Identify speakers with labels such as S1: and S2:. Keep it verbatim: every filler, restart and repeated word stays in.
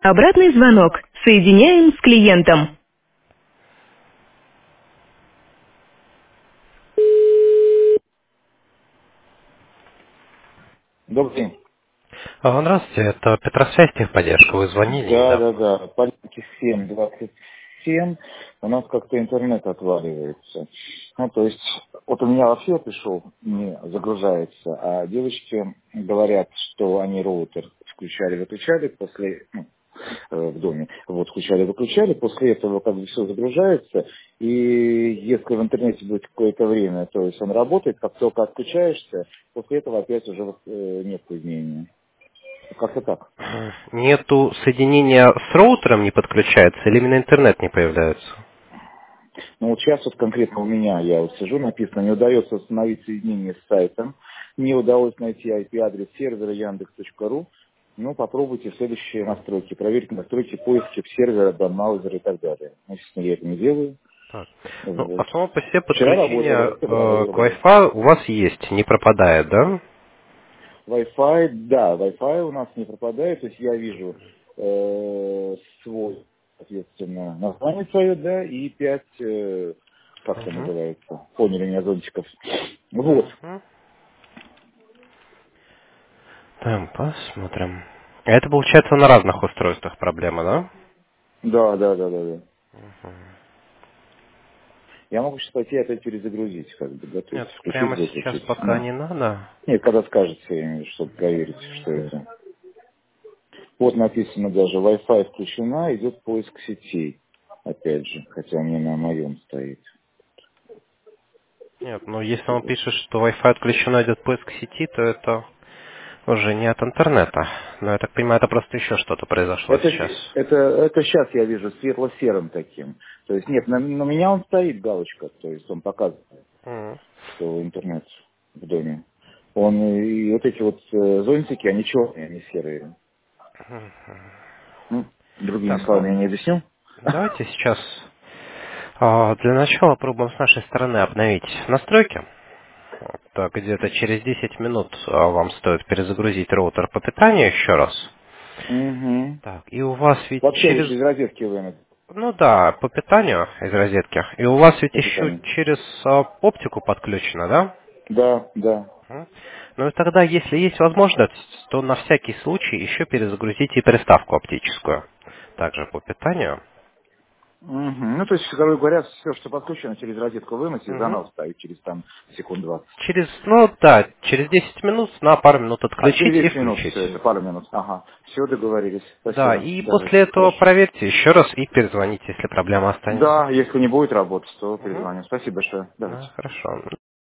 S1: Обратный звонок. Соединяем с клиентом. Добрый день.
S2: А, Здравствуйте, это Петросвязь техподдержка. Вы звонили
S1: Да, да,
S2: недавно.
S1: да. Политики семь двадцать семь. У нас как-то интернет отваливается. Ну, то есть, вот у меня вообще пришел, не загружается, а девочки говорят, что они роутер включали-выключали после, ну, э, в доме. Вот, включали-выключали, после этого как бы все загружается, и если в интернете будет какое-то время, то есть он работает, как только отключаешься, после этого опять уже э, нет изменений. Как-то так.
S2: Нету соединения с роутером, не подключается, или именно интернет не появляется?
S1: Ну вот сейчас вот конкретно у меня, я вот сижу, написано, не удается установить соединение с сайтом, не удалось найти ай пи-адрес сервера яндекс точка ру. Ну, попробуйте следующие настройки, проверьте настройки поиски в сервера, браузера и так далее. Ну, естественно, я это не делаю.
S2: Так. Ну,
S1: Вот.
S2: а само по себе
S1: Вчера работало,
S2: подключение
S1: вчера
S2: э, к
S1: работало.
S2: Wi-Fi у вас есть, не пропадает, да?
S1: Wi-Fi, да, Wi-Fi у нас не пропадает, то есть я вижу э, свой, соответственно, название свое, да, и пять, э, как это
S2: Угу.
S1: называется, поняли меня, зонтиков. Вот.
S2: Угу. Так, посмотрим. А это получается на разных устройствах проблема, да?
S1: Да, да, да, да, да. Я могу сейчас пойти опять перезагрузить, как бы, да, то есть
S2: Нет,
S1: включить,
S2: прямо сейчас
S1: выключить.
S2: пока
S1: Ну,
S2: не надо.
S1: нет, когда скажется, я имею в виду, чтобы проверить, что это. Вот написано даже, Wi-Fi включена, идет поиск сетей. Опять же, хотя мне на моем стоит.
S2: Нет, ну если он пишет, что Wi-Fi отключено, идет поиск сети, то это уже не от интернета. Но я так понимаю, это просто еще что-то произошло
S1: Это,
S2: сейчас.
S1: с- это, это сейчас я вижу светло-серым таким. То есть нет, на, на меня он стоит галочка, то есть он показывает,
S2: М.
S1: что интернет в доме. Он и вот эти вот э, зонтики, они черные, они серые. Ну, другими
S2: Так,
S1: словами
S2: ну,
S1: я не объясню.
S2: давайте сейчас а, для начала пробуем с нашей стороны обновить настройки. Вот, так, где-то через десять минут а, вам стоит перезагрузить роутер по питанию еще раз.
S1: Угу.
S2: Так, и у вас ведь
S1: Вообще
S2: через...
S1: лучше из розетки вынуть
S2: Ну да, по питанию из розетки. И у вас ведь
S1: по
S2: еще
S1: питанию.
S2: через а, оптику подключено, да?
S1: Да, да.
S2: Мгм. Ну и тогда, если есть возможность, то на всякий случай еще перезагрузите и приставку оптическую. Также по питанию.
S1: Мгм. Ну, то есть, короче говоря, все, что подключено через розетку вынуть и
S2: Мгм.
S1: заново ставить через там секунд двадцать.
S2: Через, ну да, через десять минут на пару минут
S1: А, через
S2: отключить и
S1: десять минут
S2: включить.
S1: все это, пару минут. Ага. Все, договорились.
S2: Да,
S1: Спасибо.
S2: и
S1: Давайте.
S2: после этого
S1: Хорошо.
S2: проверьте еще раз и перезвоните, если проблема останется.
S1: Да, если не будет работать, то
S2: Мгм.
S1: перезвоню. Спасибо большое. Давайте.
S2: Да, хорошо.